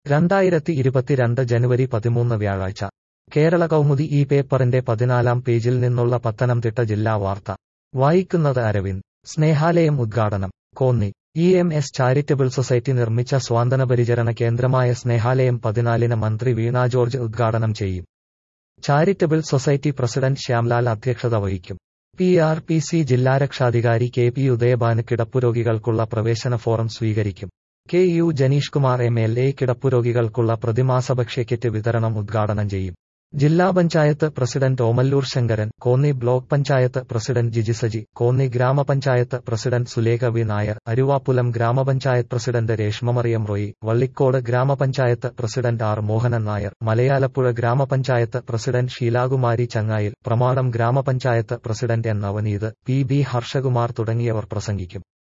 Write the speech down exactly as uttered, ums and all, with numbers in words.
രണ്ടായിരത്തി ഇരുപത്തിരണ്ട് ജനുവരി പതിമൂന്ന് വ്യാഴാഴ്ച കേരള കൗമുദി ഈ പേപ്പറിന്റെ പതിനാലാം പേജിൽ നിന്നുള്ള പത്തനംതിട്ട ജില്ലാ വാർത്ത വായിക്കുന്നത് അരവിന്ദ്. സ്നേഹാലയം ഉദ്ഘാടനം Konni. E M S charitable society നിർമ്മിച്ച സ്വാന്തന പരിചരണ കേന്ദ്രമായ സ്നേഹാലയം പതിനാലിന് മന്ത്രി വീണ ജോർജ് ഉദ്ഘാടനം ചെയ്യും. ചാരിറ്റബിൾ സൊസൈറ്റി പ്രസിഡന്റ് ശ്യാംലാൽ അധ്യക്ഷത വഹിക്കും. പി ആർ പി സി ജില്ലാരക്ഷാധികാരി കെ പി ഉദയഭാന് കിടപ്പുരോഗികൾക്കുള്ള പ്രവേശന ഫോറം സ്വീകരിക്കും. K U Jenish Kumar M L A കിടപ്പുരോഗികൾക്കുള്ള പ്രതിമാസ ഭക്ഷ്യക്കിറ്റ് വിതരണം ഉദ്ഘാടനം ചെയ്യും. ജില്ലാ panchayat president Omallur Sankaran, Konni block panchayat president Jiji Saji, Konni grama panchayat president Sulekha V Nair, Aruvappulam grama panchayat president Reshma Mariyam Roy, Vallikode grama panchayat president R Mohanan Nair, Malayalappuzha grama panchayat president Sheelakumari Changayil, Pramadom grama panchayat president N Navaneeth, P B Harshakumar തുടങ്ങിയവർ പ്രസംഗിക്കും.